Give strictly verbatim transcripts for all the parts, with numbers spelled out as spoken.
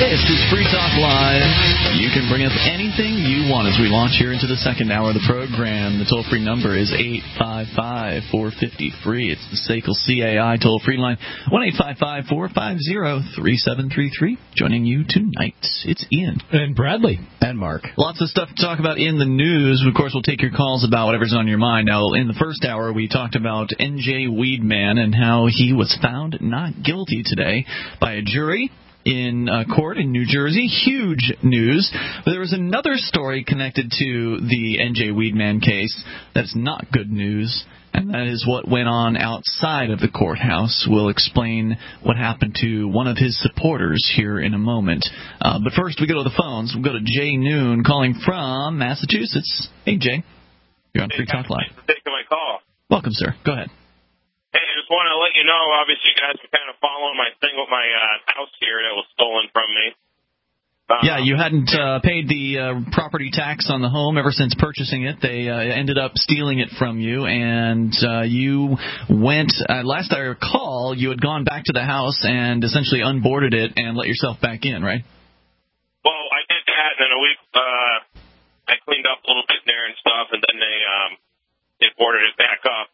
This is Free Talk Live. You can bring up anything you want as we launch here into the second hour of the program. The toll-free number is eight five five, four five zero, F R E E. It's the S A C L C A I toll-free line, one eight five five, four five zero, three seven three three. Joining you tonight, it's Ian. And Bradley. And Mark. Lots of stuff to talk about in the news. Of course, we'll take your calls about whatever's on your mind. Now, in the first hour, we talked about N J Weedman and how he was found not guilty today by a jury in uh, court in New Jersey. Huge news. But there was another story connected to the N J Weedman case that's not good news, and that is what went on outside of the courthouse. We'll explain what happened to one of his supporters here in a moment. Uh, but first, we go to the phones. We'll go to Jay Noon calling from Massachusetts. Hey, Jay. You're on Free Talk Live. Thanks for taking my call. Welcome, sir. Go ahead. Hey, I just want to let you know, obviously, you guys are kind of following my thing with my uh, house here that was stolen from me. Um, yeah, you hadn't uh, paid the uh, property tax on the home ever since purchasing it. They uh, ended up stealing it from you, and uh, you went, uh, last I recall, you had gone back to the house and essentially unboarded it and let yourself back in, right? Well, I did that, and then a week, uh, I cleaned up a little bit in there and stuff, and then they, um, they boarded it back up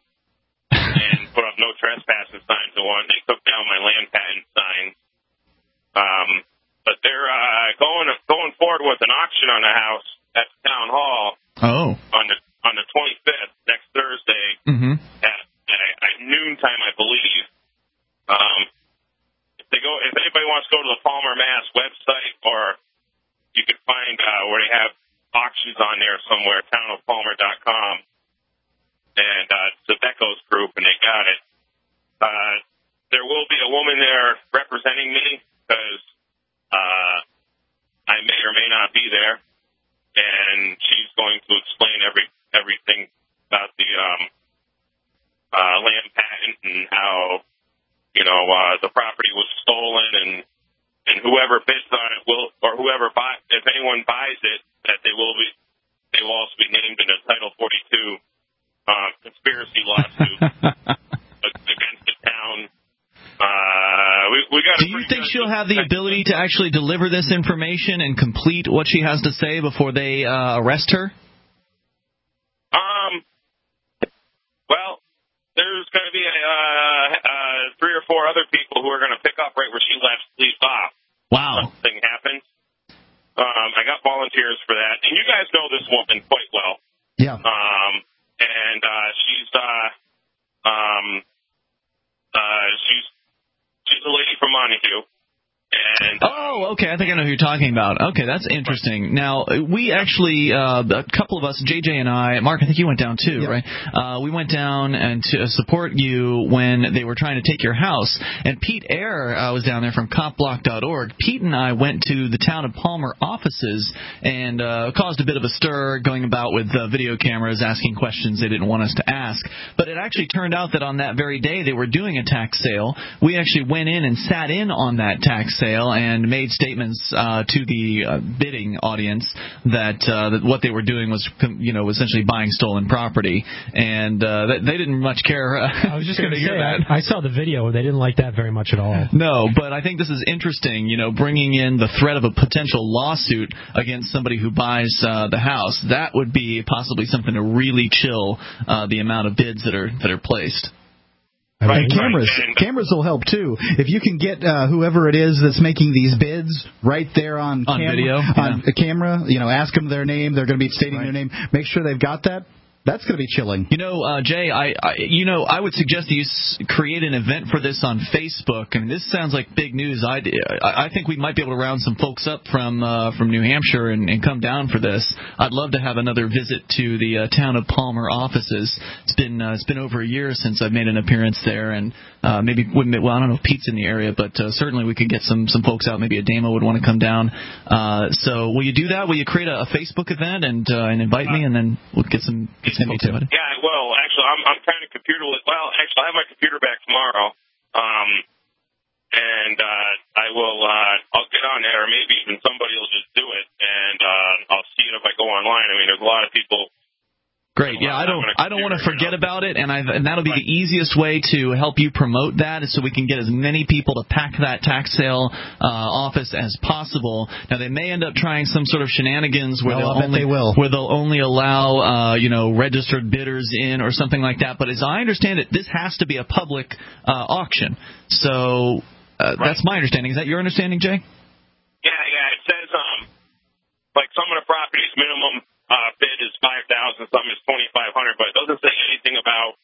and put up no trespassing signs and one. They took down my land patent signs. Um, but they're uh, going going forward with an auction on the house at the town hall. Oh. On the on the twenty-fifth, next Thursday, mm-hmm. at, at, at noontime, I believe. Um, if they go, if anybody wants to go to the Palmer Mass website, or you can find uh, where they have auctions on there somewhere, town of palmer dot com. And uh, it's the Beckos group, and they got it. Uh, there will be a woman there representing me because uh, I may or may not be there, and she's going to explain every everything about the um, uh, land patent and how, you know, uh, the property was stolen, and and whoever bids on it will, or whoever buy, if anyone buys it, that they will be, they will also be named in a Title forty-two. Uh, conspiracy lawsuit against the town. Uh, we, we got. Do you think she'll have the ability to actually deliver this information and complete what she has to say before they uh, arrest her? Um. Well, there's going to be uh, uh, three or four other people who are going to pick up right where she left leave off. Wow. Something happens. Um, I got volunteers for that, and you guys know this woman quite well. Yeah. Um. And uh, she's uh, um, uh, she's she's a lady from Montague. And, oh, okay. I think I know who you're talking about. Okay, that's interesting. Now, we actually, uh, a couple of us, J J and I, Mark, I think you went down too, yeah. right? Uh, we went down and to support you when they were trying to take your house. And Pete Ayer uh, was down there from cop block dot org. Pete and I went to the town of Palmer offices and uh, caused a bit of a stir going about with uh, video cameras, asking questions they didn't want us to ask. But it actually turned out that on that very day they were doing a tax sale. We actually went in and sat in on that tax sale. sale and made statements uh, to the uh, bidding audience that, uh, that what they were doing was, you know, essentially buying stolen property, and uh, they didn't much care. Uh, I was just going to say, that. I saw the video. They didn't like that very much at all. No, but I think this is interesting, you know, bringing in the threat of a potential lawsuit against somebody who buys uh, the house. That would be possibly something to really chill uh, the amount of bids that are that are placed. Right, and cameras, right. cameras will help too. If you can get uh, whoever it is that's making these bids right there on, on cam- video, on yeah. the camera, you know, ask them their name. They're going to be stating right. their name. Make sure they've got that. That's going to be chilling. You know, uh, Jay, I, I, you know, I would suggest that you s- create an event for this on Facebook. I mean, this sounds like big news. I, I think we might be able to round some folks up from uh, from New Hampshire and, and come down for this. I'd love to have another visit to the uh, town of Palmer offices. It's been uh, it's been over a year since I've made an appearance there, and uh, maybe wouldn't. Well, I don't know if Pete's in the area, but uh, certainly we could get some some folks out. Maybe a Damo would want to come down. Uh, so, will you do that? Will you create a, a Facebook event and uh, and invite me, and then we'll get some. Get some folks out. Yeah, well, actually, I'm I'm kind of computer. Well, actually, I have my computer back tomorrow, um, and uh, I will. Uh, I'll get on there, or maybe even somebody will just do it, and uh, I'll see it if I go online. I mean, there's a lot of people Great. Yeah, I don't I don't want to forget about it, and I and that'll be the easiest way to help you promote that, is so we can get as many people to pack that tax sale uh, office as possible. Now, they may end up trying some sort of shenanigans where well, they'll only they will. where they'll only allow uh, you know registered bidders in or something like that. But as I understand it, this has to be a public uh, auction. So uh, right. That's my understanding. Is that your understanding, Jay? Yeah, yeah. It says um like some of the properties minimum Uh, bid is five thousand, some is twenty five hundred, but it doesn't say anything about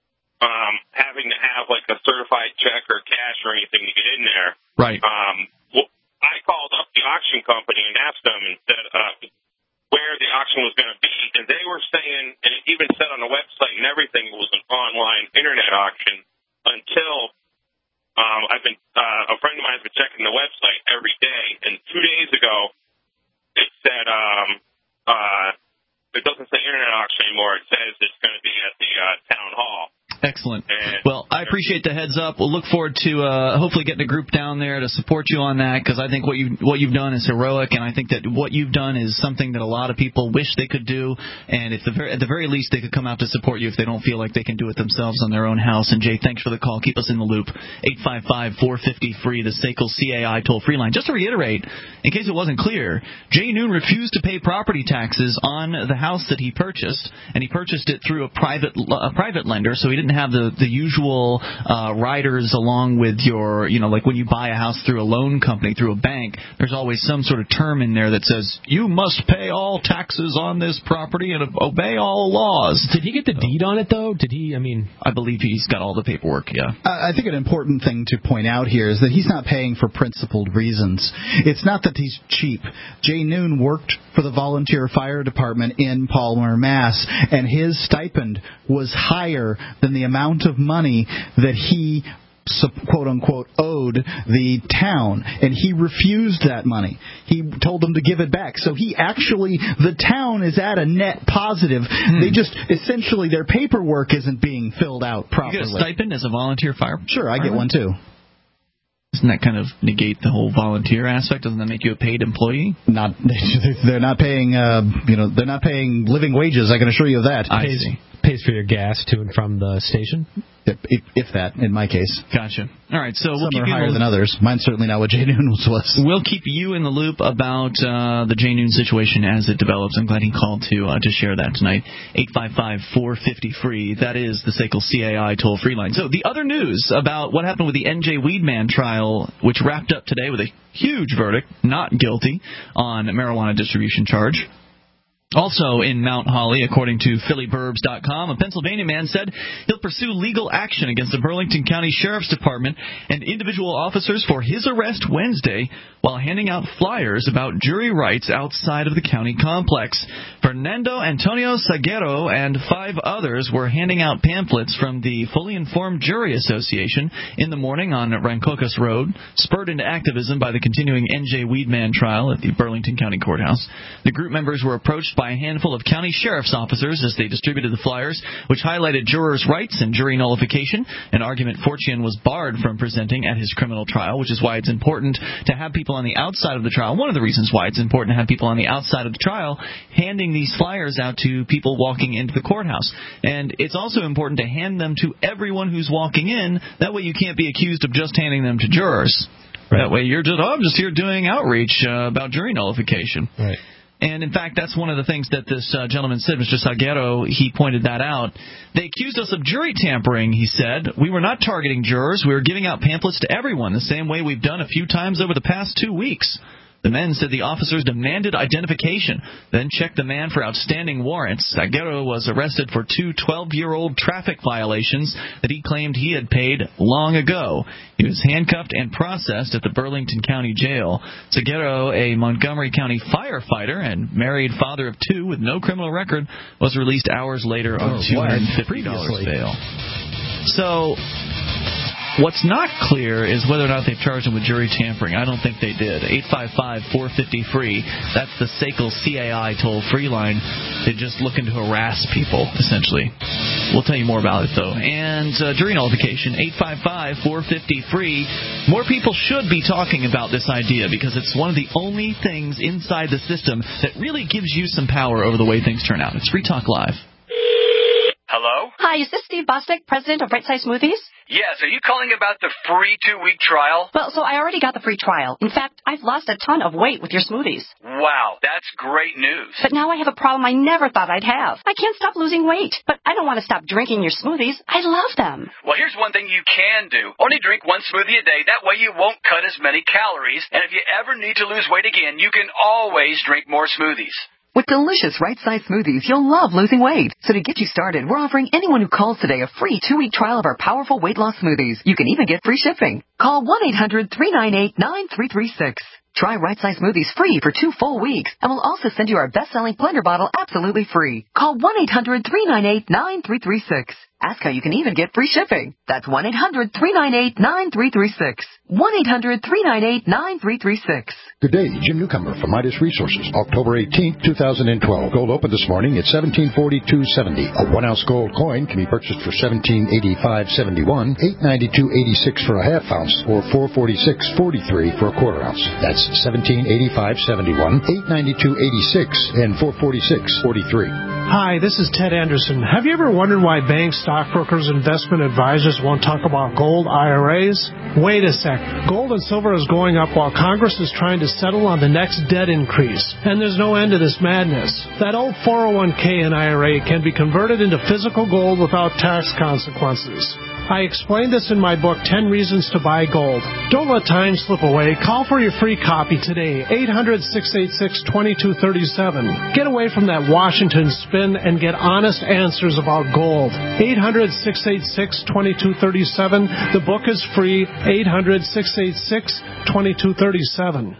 um, having to have like a certified check or cash or anything to get in there. Right. Um, well, I called up the auction company and asked them and said uh, where the auction was going to be, and they were saying, and it even said on the website and everything, it was an online internet auction until um, I've been uh, a friend of mine has been checking the website every day, and two days ago it said. Um, uh, It doesn't say internet auction anymore. It says it's going to be at the uh, town hall. Excellent. Well, I appreciate the heads up. We'll look forward to uh, hopefully getting a group down there to support you on that, because I think what you what you've done is heroic, and I think that what you've done is something that a lot of people wish they could do. And if the very, at the very least, they could come out to support you if they don't feel like they can do it themselves on their own house. And Jay, thanks for the call. Keep us in the loop. eight five five, four five zero, free, the S A C L C A I toll-free line. Just to reiterate, in case it wasn't clear, Jay Noon refused to pay property taxes on the house that he purchased, and he purchased it through a private a private lender, so he didn't have the the usual uh, riders along with your, you know, like when you buy a house through a loan company, through a bank, there's always some sort of term in there that says, you must pay all taxes on this property and obey all laws. Did he get the deed on it, though? Did he, I mean... I believe he's got all the paperwork, yeah. I think an important thing to point out here is that he's not paying for principled reasons. It's not that he's cheap. Jay Noon worked for the volunteer fire department in Palmer, Mass, and his stipend was higher than the amount of money that he, quote-unquote, owed the town, and he refused that money. He told them to give it back. So he actually, the town is at a net positive. Hmm. They just, essentially, their paperwork isn't being filled out properly. You get a stipend as a volunteer fire? Sure, I get one, too. Doesn't that kind of negate the whole volunteer aspect? Doesn't that make you a paid employee? Not, they're not paying, uh, you know, they're not paying living wages. I can assure you of that. I pays, see. Pays for your gas to and from the station. If, if that, in my case. Gotcha. All right, so we'll Some keep are you higher than others. Mine's certainly not what Jay Noon's was. We'll keep you in the loop about uh, the Jay Noon situation as it develops. I'm glad he called to uh, to share that tonight. eight five five, four five zero, free. That is the S A C L C A I toll-free line. So the other news about what happened with the N J Weedman trial, which wrapped up today with a huge verdict, not guilty, on marijuana distribution charge. Also in Mount Holly, according to Philly Burbs dot com, a Pennsylvania man said he'll pursue legal action against the Burlington County Sheriff's Department and individual officers for his arrest Wednesday while handing out flyers about jury rights outside of the county complex. Fernando Antonio Saguero and five others were handing out pamphlets from the Fully Informed Jury Association in the morning on Rancocas Road, spurred into activism by the continuing N J Weedman trial at the Burlington County Courthouse. The group members were approached by a handful of county sheriff's officers as they distributed the flyers, which highlighted jurors' rights and jury nullification, an argument Fortune was barred from presenting at his criminal trial, which is why it's important to have people on the outside of the trial. One of the reasons why it's important to have people on the outside of the trial handing these flyers out to people walking into the courthouse. And it's also important to hand them to everyone who's walking in. That way you can't be accused of just handing them to jurors. Right. That way you're just, oh, I'm just here doing outreach uh, about jury nullification. Right. And, in fact, that's one of the things that this uh, gentleman said, Mister Saguero. He pointed that out. They accused us of jury tampering, he said. We were not targeting jurors. We were giving out pamphlets to everyone, the same way we've done a few times over the past two weeks. The men said the officers demanded identification, then checked the man for outstanding warrants. Saguero was arrested for two twelve-year-old traffic violations that he claimed he had paid long ago. He was handcuffed and processed at the Burlington County Jail. Saguero, a Montgomery County firefighter and married father of two with no criminal record, was released hours later on oh, two hundred fifty dollars bail. So... what's not clear is whether or not they've charged him with jury tampering. I don't think they did. eight five five, four five zero, free. That's the S A C L C A I toll-free line. They're just looking to harass people, essentially. We'll tell you more about it, though. And uh, jury nullification, eight five five, four five zero, free. More people should be talking about this idea because it's one of the only things inside the system that really gives you some power over the way things turn out. It's Free Talk Live. Hi, is this Steve Bostic, president of Right Size Smoothies? Yes, are you calling about the free two-week trial? Well, so I already got the free trial. In fact, I've lost a ton of weight with your smoothies. Wow, that's great news. But now I have a problem I never thought I'd have. I can't stop losing weight, but I don't want to stop drinking your smoothies. I love them. Well, here's one thing you can do. Only drink one smoothie a day. That way you won't cut as many calories. And if you ever need to lose weight again, you can always drink more smoothies. With delicious right-sized smoothies, you'll love losing weight. So to get you started, we're offering anyone who calls today a free two-week trial of our powerful weight loss smoothies. You can even get free shipping. Call one eight hundred three nine eight nine three three six. Try right-sized smoothies free for two full weeks, and we'll also send you our best-selling blender bottle absolutely free. Call one eight hundred three nine eight nine three three six. Ask how you can even get free shipping. That's one eight hundred three nine eight nine three three six. one eight hundred three nine eight nine three three six. Good day, Jim Newcomer from Midas Resources. October eighteenth, two thousand twelve. Gold opened this morning at seventeen forty-two seventy. A one-ounce gold coin can be purchased for seventeen eighty-five seventy-one, eight ninety-two eighty-six for a half ounce, or four forty-six forty-three for a quarter ounce. That's seventeen eighty-five seventy-one, eight ninety-two eighty-six, and four forty-six forty-three. Hi, this is Ted Anderson. Have you ever wondered why banks, stockbrokers, investment advisors won't talk about gold I R As? Wait a sec. Gold and silver is going up while Congress is trying to settle on the next debt increase. And there's no end to this madness. That old four oh one k and I R A can be converted into physical gold without tax consequences. I explained this in my book, ten Reasons to Buy Gold. Don't let time slip away. Call for your free copy today, eight hundred six eight six two two three seven. Get away from that Washington spin and get honest answers about gold. eight hundred six eight six two two three seven. The book is free, eight hundred six eight six two two three seven.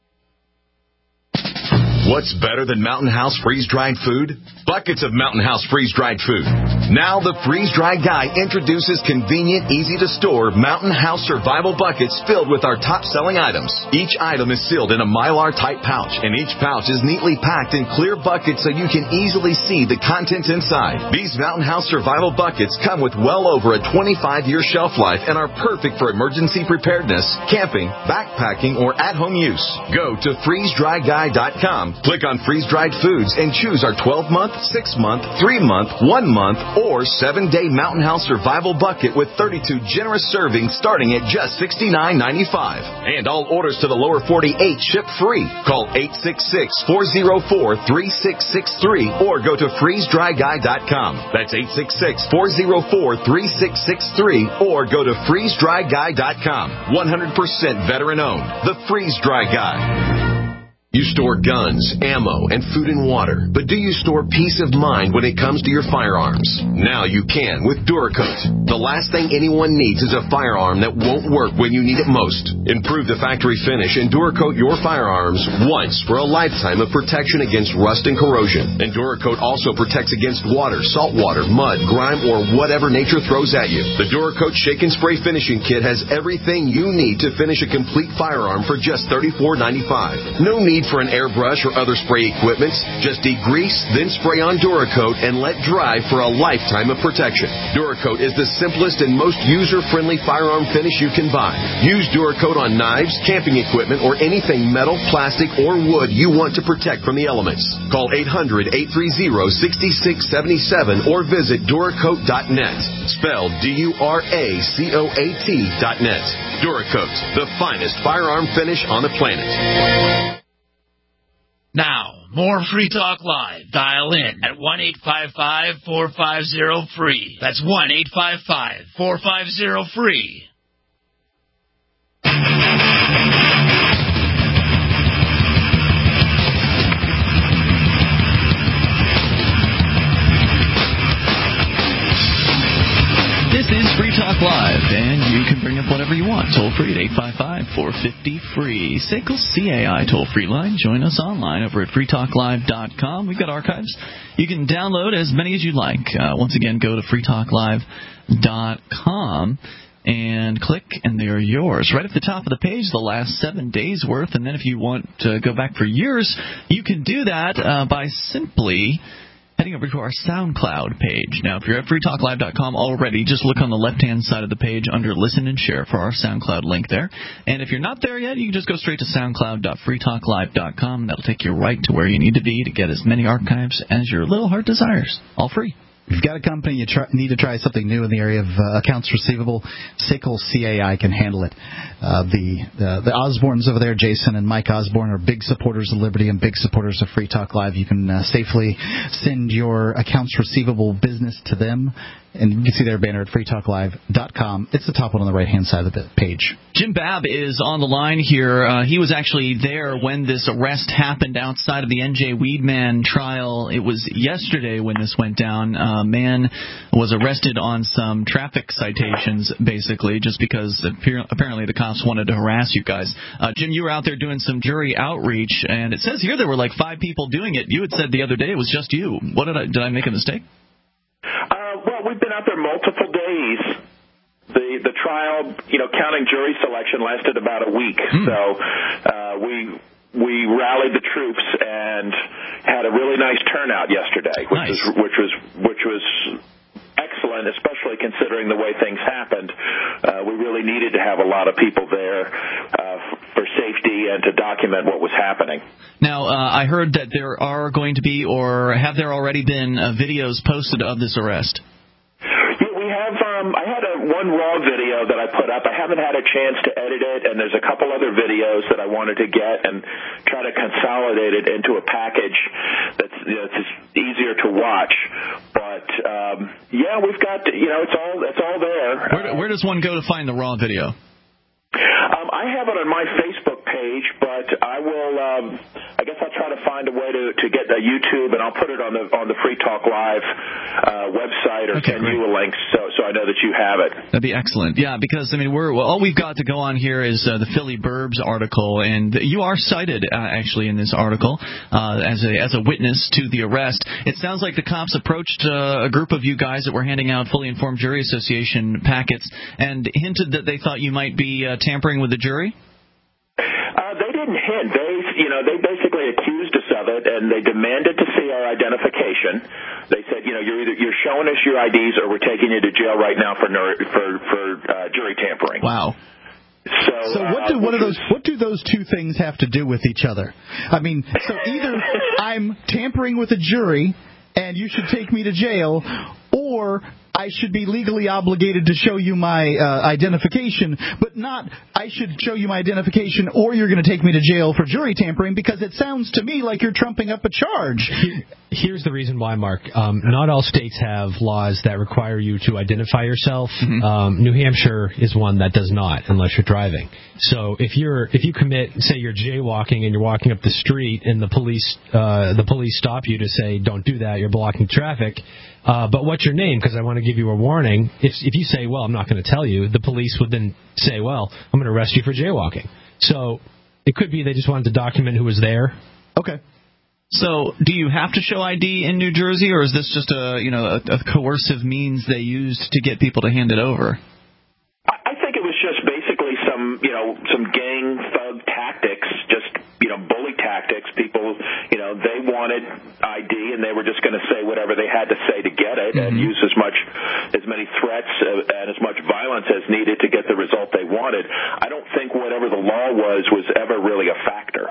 What's better than Mountain House freeze-dried food? Buckets of Mountain House freeze-dried food. Now the freeze-dried guy introduces convenient, easy-to-store Mountain House survival buckets filled with our top-selling items. Each item is sealed in a Mylar-type pouch, and each pouch is neatly packed in clear buckets so you can easily see the contents inside. These Mountain House survival buckets come with well over a twenty-five year shelf life and are perfect for emergency preparedness, camping, backpacking, or at-home use. Go to freeze dry guy dot com. Click on freeze-dried foods and choose our twelve-month, six-month, three-month, one-month, or seven-day Mountain House Survival Bucket with thirty-two generous servings starting at just sixty-nine ninety-five. And all orders to the lower forty-eight ship free. Call eight six six, four oh four, three six six three or go to freeze dry guy dot com. That's eight six six, four oh four, three six six three or go to freeze dry guy dot com. one hundred percent veteran-owned. The Freeze Dry Guy. You store guns, ammo, and food and water, but do you store peace of mind when it comes to your firearms? Now you can with Duracoat. The last thing anyone needs is a firearm that won't work when you need it most. Improve the factory finish and Duracoat your firearms once for a lifetime of protection against rust and corrosion. And Duracoat also protects against water, salt water, mud, grime, or whatever nature throws at you. The Duracoat Shake and Spray Finishing Kit has everything you need to finish a complete firearm for just thirty-four ninety-five. No need for an airbrush or other spray equipment. Just degrease, then spray on Duracoat and let dry for a lifetime of protection. Duracoat is the simplest and most user-friendly firearm finish you can buy. Use Duracoat on knives, camping equipment, or anything metal, plastic, or wood you want to protect from the elements. Call eight hundred, eight three zero, six six seven seven or visit Duracoat dot net. Spelled D U R A C O A T dot net. Duracoat, the finest firearm finish on the planet. Now, more Free Talk Live. Dial in at one eight five five, four five zero, free. That's one eight five five, four five zero, free. This is Free Talk Live, and you can bring up whatever you want. Toll free at eight five five, four five zero, free. S A C L C A I toll-free line. Join us online over at free talk live dot com. We've got archives. You can download as many as you'd like. Uh, once again, go to free talk live dot com and click, and they're yours. Right at the top of the page, the last seven days' worth. And then if you want to go back for years, you can do that uh, by simply heading over to our SoundCloud page. Now, if you're at free talk live dot com already, just look on the left-hand side of the page under Listen and Share for our SoundCloud link there. And if you're not there yet, you can just go straight to soundcloud dot free talk live dot com. That'll take you right to where you need to be to get as many archives as your little heart desires. All free. If you've got a company, you try, need to try something new in the area of uh, accounts receivable, Sickle C A I can handle it. Uh, the, the the Osbornes over there, Jason and Mike Osborne, are big supporters of Liberty and big supporters of Free Talk Live. You can uh, safely send your accounts receivable business to them. And you can see their banner at free talk live dot com. It's the top one on the right-hand side of the page. Jim Babb is on the line here. Uh, he was actually there when this arrest happened outside of the N J Weedman trial. It was yesterday when this went down. A man was arrested on some traffic citations, basically, just because apparently the cops wanted to harass you guys. Uh, Jim, you were out there doing some jury outreach, and it says here there were like five people doing it. You had said the other day it was just you. What did I, did I make a mistake? Uh, well, we've been out there multiple days. The the trial, you know, counting jury selection lasted about a week. Mm. So uh, we we rallied the troops and had a really nice turnout yesterday, which nice. was which was which was excellent, especially considering the way things happened. Uh, we really needed to have a lot of people there uh, for safety and to document what was happening. Now, uh, I heard that there are going to be, or have there already been, uh, videos posted of this arrest? Yeah, we have. Um, I had a one raw video that I put up. I haven't had a chance to edit it, and there's a couple other videos that I wanted to get and try to consolidate it into a package that's, you know, it's easier to watch. But um, yeah, we've got, you know, it's all it's all there. Where, where does one go to find the raw video? Um, I have it on my Facebook page, but I will. Um, I guess I'll try to find a way to, to get a YouTube, and I'll put it on the on the Free Talk Live uh, website, or okay, send great. you a link so so I know that you have it. That'd be excellent. Yeah, because I mean, we're well, all we've got to go on here is uh, the Philly Burbs article, and you are cited uh, actually in this article uh, as a as a witness to the arrest. It sounds like the cops approached uh, a group of you guys that were handing out Fully Informed Jury Association packets and hinted that they thought you might be uh, tampering with the jury. Uh, they didn't hint. They, you know, they basically accused us of it, and they demanded to see our identification. They said, you know, you're either you're showing us your I Ds, or we're taking you to jail right now for for for uh, jury tampering. Wow. So, so what do uh, what are those what do those two things have to do with each other? I mean, so either I'm tampering with a jury and you should take me to jail, or I should be legally obligated to show you my uh, identification, but not I should show you my identification or you're going to take me to jail for jury tampering, because it sounds to me like you're trumping up a charge. Here's the reason why, Mark. Um, not all states have laws that require you to identify yourself. Mm-hmm. Um, New Hampshire is one that does not, unless you're driving. So if you're if you commit, say you're jaywalking and you're walking up the street and the police uh, the police stop you to say don't do that, you're blocking traffic. Uh, but what's your name? Because I want to give you a warning. If if you say, well, I'm not going to tell you, the police would then say, well, I'm going to arrest you for jaywalking. So it could be they just wanted to document who was there. Okay. So do you have to show I D in New Jersey, or is this just a you know a, a coercive means they used to get people to hand it over? I think it was just basically some you know some gang thug tactics, just you know bully tactics. People you know they wanted I D, and they were just going to say whatever they had to say to get it, mm-hmm. and use as much as many threats and as much violence as needed to get the result they wanted. I don't think whatever the law was was ever really a factor.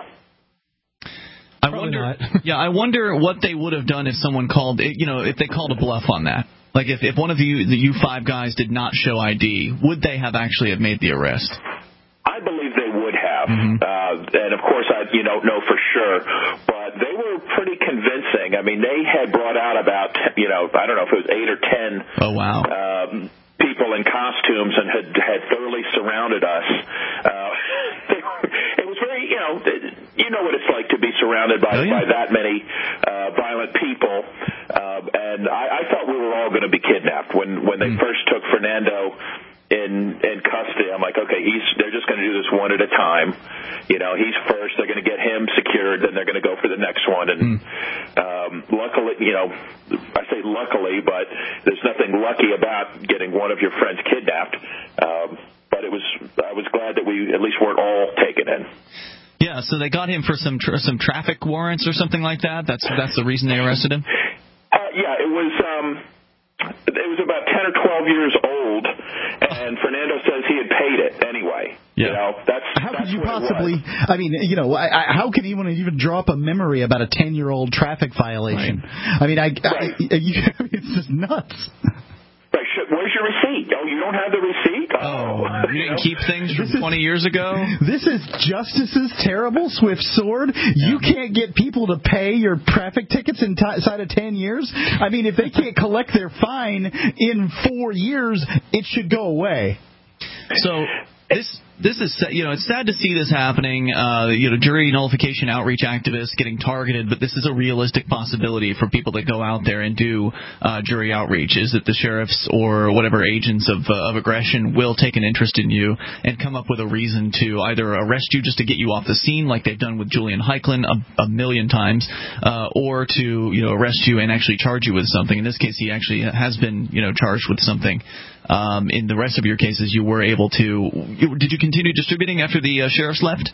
I wonder, yeah, I wonder what they would have done if someone called, you know, if they called a bluff on that. Like if, if one of you, the you five guys, did not show I D, would they have actually have made the arrest? I believe they would have, mm-hmm. uh, and of course I, you don't know for sure, but they were pretty convincing. I mean, they had brought out about, you know, I don't know if it was eight or ten. Oh wow. Um, people in costumes and had had thoroughly surrounded us. Uh, they, it was very, you know, you know what it's like to be surrounded by, oh, yeah. by that many uh, violent people. Uh, and I, I thought we were all going to be kidnapped when when they mm. first took Fernando in in custody. I'm like, okay, he's they're just going to do this one at a time. You know, he's first. They're going to get him secured, then they're going to go for the next one. And mm. um, luckily, you know, I say luckily, but there's nothing lucky about getting one of your friends kidnapped. Um, but it was I was glad that we at least weren't all taken in. Yeah, so they got him for some tra- some traffic warrants or something like that. That's that's the reason they arrested him. Uh, yeah, it was. Um, it was about ten or twelve years old, and Fernando says he had paid it anyway. Yeah. You know, that's how that's could you possibly? I mean, you know, I, I, how can anyone even draw up a memory about a ten-year-old traffic violation? Right. I mean, I, I, I you, it's just nuts. Where's your receipt? Oh, you don't have the receipt? Oh, oh you didn't keep things from is, twenty years ago? This is Justice's terrible swift sword. Yeah. You can't get people to pay your traffic tickets inside of ten years? I mean, if they can't collect their fine in four years, it should go away. So this... This is, you know, it's sad to see this happening, uh, you know, jury nullification outreach activists getting targeted, but this is a realistic possibility for people that go out there and do uh, jury outreach, is that the sheriffs or whatever agents of, uh, of aggression will take an interest in you and come up with a reason to either arrest you just to get you off the scene, like they've done with Julian Heiklin a, a million times, uh, or to, you know, arrest you and actually charge you with something. In this case, he actually has been, you know, charged with something. Um, in the rest of your cases, you were able to. You, did you continue distributing after the uh, sheriffs left?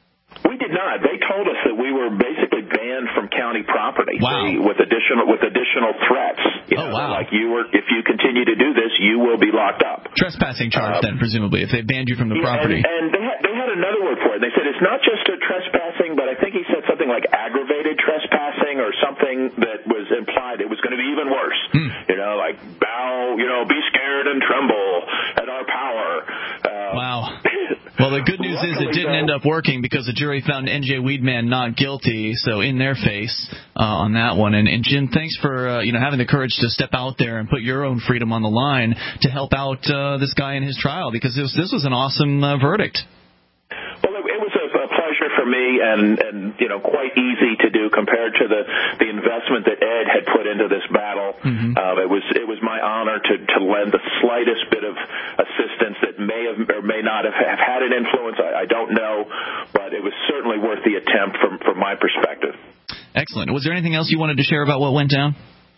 We did not. They told us that we were basically banned from county property. Wow. They, with additional with additional threats. You oh know, wow! Like you were, if you continue to do this, you will be locked up. Trespassing charge, um, then presumably, if they banned you from the yeah, property. And, and they had they had another word for it. They said it's not just a trespassing, but I think he said something like aggravated trespassing or something that was implied it was going to be even worse. Hmm. You know, like bow, you know, be scared and tremble at our power. Um, wow. Well, the good news is it didn't end up working because the jury found N J Weedman not guilty, so in their face uh, on that one. And, and Jim, thanks for uh, you know having the courage to step out there and put your own freedom on the line to help out uh, this guy in his trial, because this, this was an awesome uh, verdict. Well, it, it was a, a pleasure for me, and, and you know, quite easy to do compared to the, the investment that Ed had put into this battle. Mm-hmm. Uh, it was it was my honor to, to lend the slightest bit of assistance that may have or may not have, have had an influence. I, I don't know, but it was certainly worth the attempt from from my perspective. Excellent. Was there anything else you wanted to share about what went down?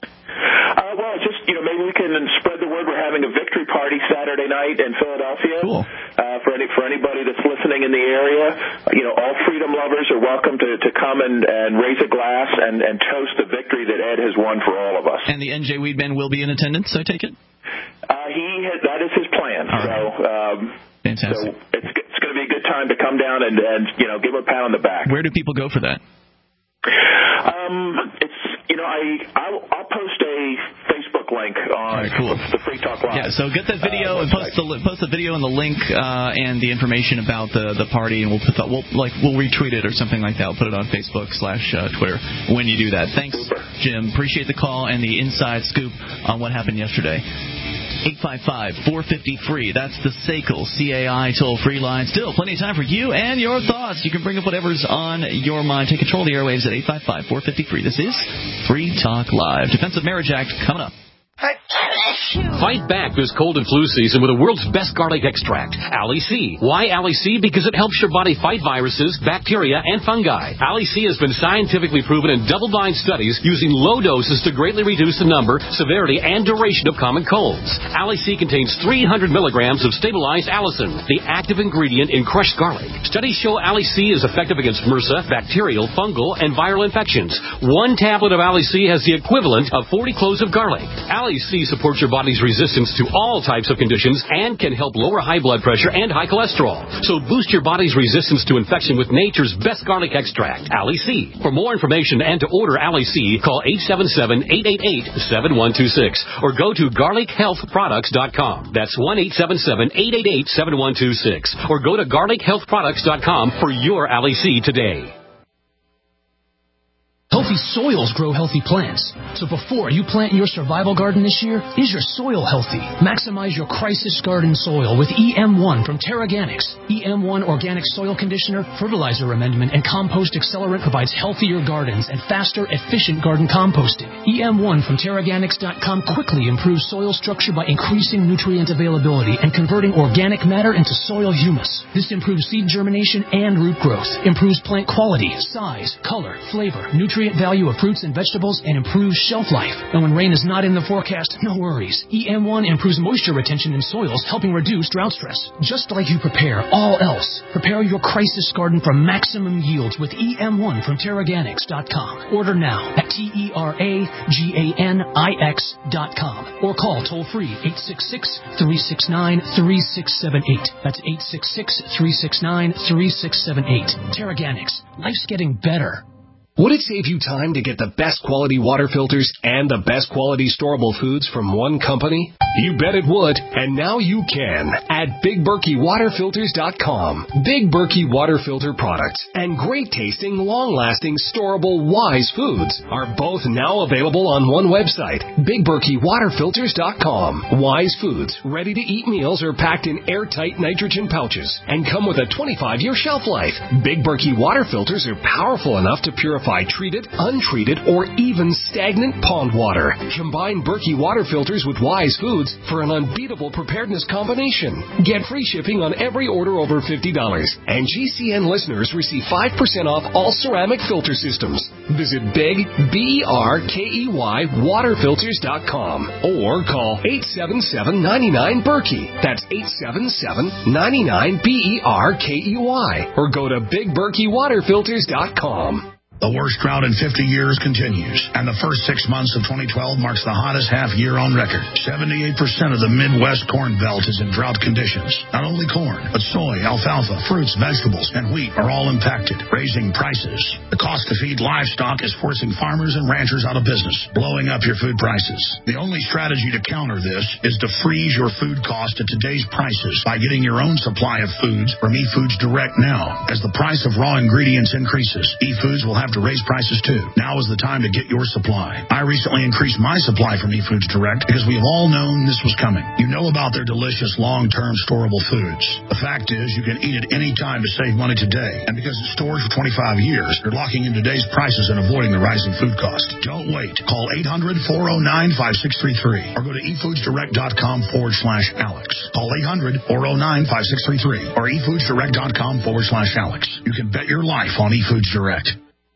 Uh, well, just, you know, maybe we can spread the word. We're having a victory party Saturday night in Philadelphia. Cool. Uh, for any for anybody that's listening in the area, you know, all freedom lovers are welcome to, to come and, and raise a glass and, and toast the victory that Ed has won for all of us. And the N J Weedman will be in attendance, I take it? Uh, he has, that is his plan. All right. So, um, fantastic. So it's it's going to be a good time to come down and, and you know give a pat on the back. Where do people go for that? Um, it's you know I I'll, I'll post a Facebook link on right, cool. the Free Talk Live. Yeah, so get that video uh, and post the post the video and the link uh, and the information about the, the party, and we'll put that, we'll like we'll retweet it or something like that. We'll put it on Facebook slash uh, Twitter when you do that. Thanks, Super. Jim. Appreciate the call and the inside scoop on what happened yesterday. eight five five, four five zero, free. That's the S A C L C A I toll-free line. Still plenty of time for you and your thoughts. You can bring up whatever's on your mind. Take control of the airwaves at eight five five, four five zero, free. This is Free Talk Live. Defensive Marriage Act coming up. Fight back this cold and flu season with the world's best garlic extract, Ali C. Why Ali C? Because it helps your body fight viruses, bacteria, and fungi. Ali C has been scientifically proven in double-blind studies using low doses to greatly reduce the number, severity, and duration of common colds. Ali C contains three hundred milligrams of stabilized allicin, the active ingredient in crushed garlic. Studies show Ali C is effective against MRSA, bacterial, fungal, and viral infections. One tablet of Ali C has the equivalent of forty cloves of garlic. Ali C supports your body's resistance to all types of conditions and can help lower high blood pressure and high cholesterol. So boost your body's resistance to infection with nature's best garlic extract, Ali C. For more information and to order Ali C, call eight seven seven, eight eight eight, seven one two six or go to garlic health products dot com. That's one eight seven seven, eight eight eight, seven one two six or go to garlic health products dot com for your Ali C today. Healthy soils grow healthy plants. So before you plant your survival garden this year, is your soil healthy? Maximize your crisis garden soil with E M one from Terraganics. E M one Organic Soil Conditioner, Fertilizer Amendment, and Compost Accelerant provides healthier gardens and faster, efficient garden composting. E M one from Terraganics dot com quickly improves soil structure by increasing nutrient availability and converting organic matter into soil humus. This improves seed germination and root growth, improves plant quality, size, color, flavor, nutrient value, value of fruits and vegetables and improves shelf life. And when rain is not in the forecast, no worries. E M one improves moisture retention in soils, helping reduce drought stress. Just like you prepare all else, prepare your crisis garden for maximum yields with E M one from Terraganics dot com. Order now at T E R A G A N I X dot com or call toll-free eight six six, three six nine, three six seven eight. That's eight six six, three six nine, three six seven eight. Terraganics. Life's getting better. Would it save you time to get the best quality water filters and the best quality storable foods from one company? You bet it would, and now you can at Big Berkey Water Filters dot com. Big Berkey Water Filter products and great tasting, long-lasting, storable Wise foods are both now available on one website, Big Berkey Water Filters dot com. Wise foods, ready-to-eat meals are packed in airtight nitrogen pouches and come with a twenty-five year shelf life. Big Berkey Water Filters are powerful enough to purify treated, untreated, or even stagnant pond water. Combine Berkey water filters with Wise foods for an unbeatable preparedness combination. Get free shipping on every order over fifty dollars. And G C N listeners receive five percent off all ceramic filter systems. Visit Big, B E R K E Y, water filters dot com or call eight seven seven, nine nine, Berkey. That's eight seven seven, nine nine, B E R K E Y. Or go to Big Berkey Water Filters dot com. The worst drought in fifty years continues, and the first six months of twenty twelve marks the hottest half year on record. seventy-eight percent of the Midwest Corn Belt is in drought conditions. Not only corn, but soy, alfalfa, fruits, vegetables, and wheat are all impacted, raising prices. The cost to feed livestock is forcing farmers and ranchers out of business, blowing up your food prices. The only strategy to counter this is to freeze your food cost at today's prices by getting your own supply of foods from eFoods Direct now. As the price of raw ingredients increases, eFoods will have to raise prices too. Now is the time to get your supply. I recently increased my supply from eFoods Direct because we have all known this was coming. You know about their delicious long-term storable foods. The fact is you can eat it any time to save money today. And because it stores for twenty-five years, you're locking in today's prices and avoiding the rising food cost. Don't wait. Call eight hundred, four oh nine, five six three three or go to eFoodsDirect.com forward slash Alex. Call eight hundred, four oh nine, five six three three or eFoodsDirect.com forward slash Alex. You can bet your life on eFoods Direct.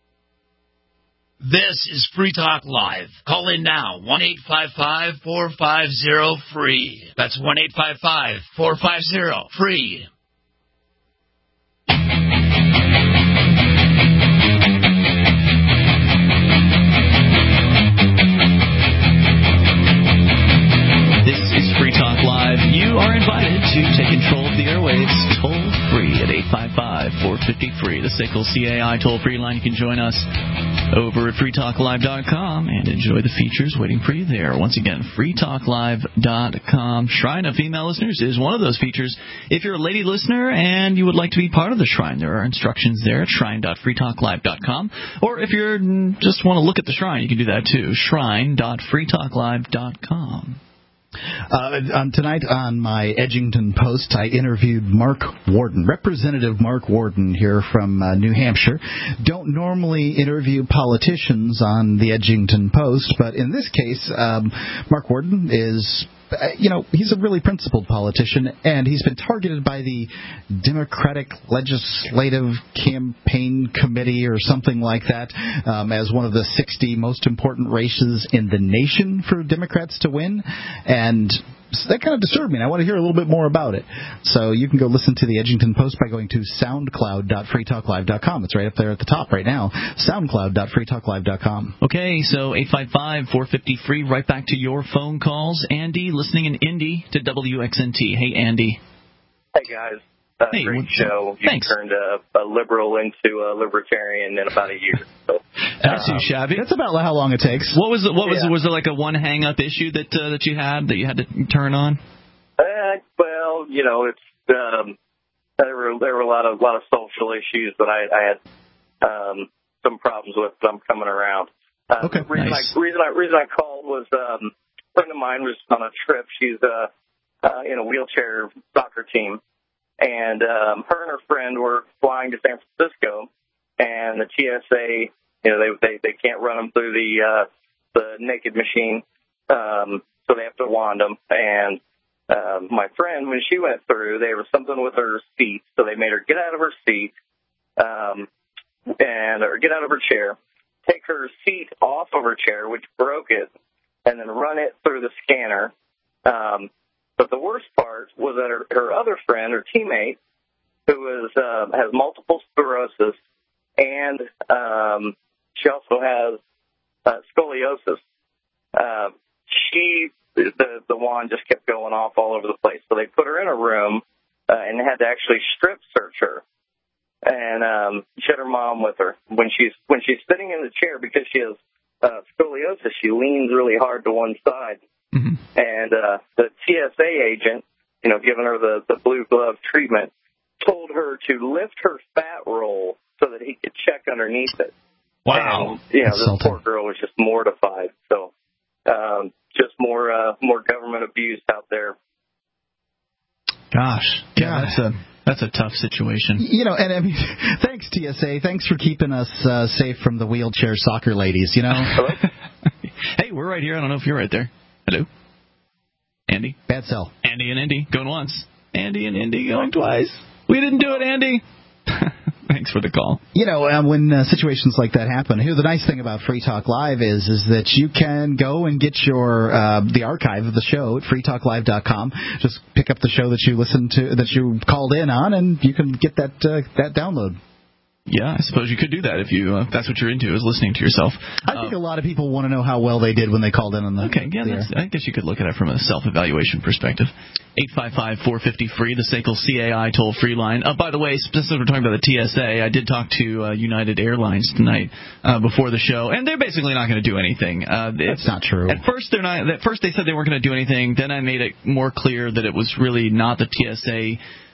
This is Free Talk Live. Call in now, one eight five five, four five zero, free. That's one eight five five, four five zero, free. This is Free Talk Live. You are invited to take control of the airwaves toll-free at eight five five, four five zero, free. The S I C L C A I toll-free line. You can join us over at free talk live dot com and enjoy the features waiting for you there. Once again, free talk live dot com. Shrine of Female Listeners is one of those features. If you're a lady listener and you would like to be part of the Shrine, there are instructions there at shrine dot free talk live dot com. Or if you just want to look at the Shrine, you can do that too, shrine dot free talk live dot com. Uh, on tonight on my Edgington Post, I interviewed Mark Warden, Representative Mark Warden here from uh, New Hampshire. Don't normally interview politicians on the Edgington Post, but in this case, um, Mark Warden is... Uh, you know, he's a really principled politician, and he's been targeted by the Democratic Legislative Campaign Committee or something like that um, as one of the sixty most important races in the nation for Democrats to win. And that kind of disturbed me, and I want to hear a little bit more about it. So you can go listen to the Edgington Post by going to soundcloud dot free talk live dot com. It's right up there at the top right now, soundcloud dot free talk live dot com. Okay, so eight five five, four five zero, free. Right back to your phone calls. Andy, listening in Indy to W X N T. Hey, Andy. Hey, guys. Uh, hey, great show. You thanks. turned a, a liberal into a libertarian in about a year. So, That's um, too shabby. That's about how long it takes. What was it? What was Yeah. was there like a one hang up issue that uh, that you had that you had to turn on? Uh, well, you know, it's um, there were there were a lot of lot of social issues that I, I had um, some problems with. But I'm coming around. Uh, okay. The reason Nice. I reason I reason I called was um, a friend of mine was on a trip. She's uh, uh, in a wheelchair soccer team. And um, her and her friend were flying to San Francisco, and the T S A, you know, they they, they can't run them through the uh, the naked machine, um, so they have to wand them. And um, my friend, when she went through, there was something with her seat, so they made her get out of her seat, um, and or get out of her chair, take her seat off of her chair, which broke it, and then run it through the scanner. Um, but the worst part was that her, her other friend, her teammate, who is, uh, has multiple sclerosis, and um, she also has uh, scoliosis. Uh, she, the, the wand just kept going off all over the place. So they put her in a room uh, and had to actually strip search her. And um, she had her mom with her. When she's when she's sitting in the chair, because she has uh, scoliosis, she leans really hard to one side. Mm-hmm. And uh, the T S A agent, you know, giving her the, the blue glove treatment, told her to lift her fat roll so that he could check underneath it. Wow. And, you know, this poor girl was just mortified. So um, just more uh, more government abuse out there. Gosh. Yeah, that's a that's a tough situation. You know, and I mean, thanks, T S A. Thanks for keeping us uh, safe from the wheelchair soccer ladies, you know? Hey, we're right here. I don't know if you're right there. Hello? Andy? Bad cell. Andy and Indy going once. Andy and Indy going twice. We didn't do it, Andy. Thanks for the call. You know, um, when uh, situations like that happen, here the nice thing about Free Talk Live is is that you can go and get your uh, the archive of the show at free talk live dot com. Just pick up the show that you listened to, that you called in on, and you can get that uh, that download. Yeah, I suppose you could do that if you uh, that's what you're into, is listening to yourself. I think uh, a lot of people want to know how well they did when they called in on the Okay, yeah, that's, I guess you could look at it from a self-evaluation perspective. eight five five, four five zero, free, the S A C L C A I toll-free line. Uh, by the way, since we're talking about the T S A, I did talk to uh, United Airlines tonight uh, before the show, and they're basically not going to do anything. Uh, That's not true. At first, they're not. At first, they said they weren't going to do anything. Then I made it more clear that it was really not the T S A